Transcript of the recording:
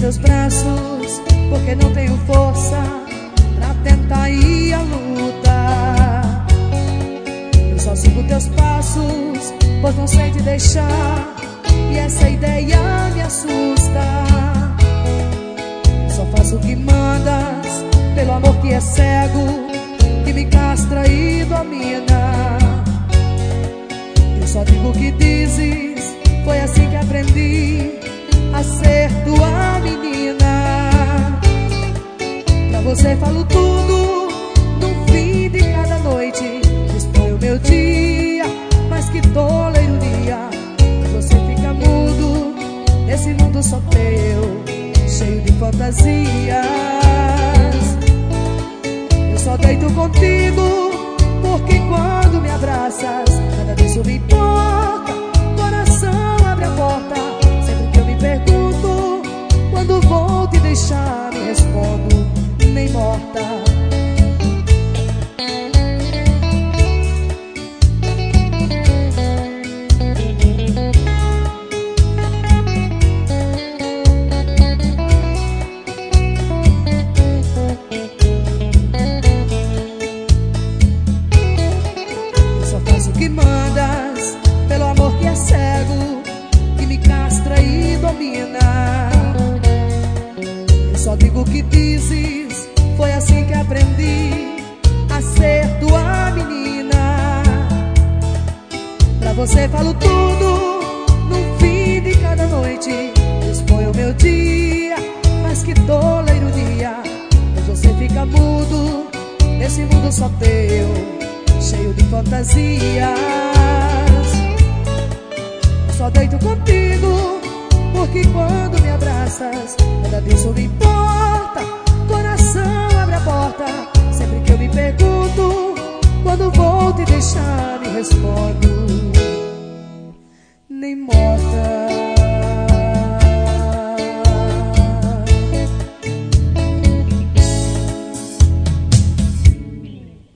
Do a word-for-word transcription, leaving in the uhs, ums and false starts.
teus braços, porque não tenho força pra tentar ir à luta. Eu só sigo teus passos, pois não sei te deixar, e essa ideia me assusta. Eu só faço o que mandas, pelo amor que é cego, que me castra e domina. Eu só digo o que dizes, foi assim que aprendi a ser tua menina. Pra você falo tudo, no fim de cada noite disponho o meu dia, mas que tola ironia. Você fica mudo, nesse mundo só teu, cheio de fantasias. Eu só deito contigo, porque quando me abraças, nada disso me importa. Coração abre a porta, sempre que eu me pergunto, quando vou te deixar, me respondo, nem morta. Que mandas, pelo amor que é cego, que me castra e domina. Eu só digo o que dizes, foi assim que aprendi a ser tua menina. Pra você falo tudo, no fim de cada noite disponho o meu dia, mas que tola ironia. Pois você fica mudo, nesse mundo só teu, cheio de fantasias. Eu só deito contigo, porque quando me abraças, nada disso me importa. Coração abre a porta, sempre que eu me pergunto, quando vou te deixar, me respondo, nem morta.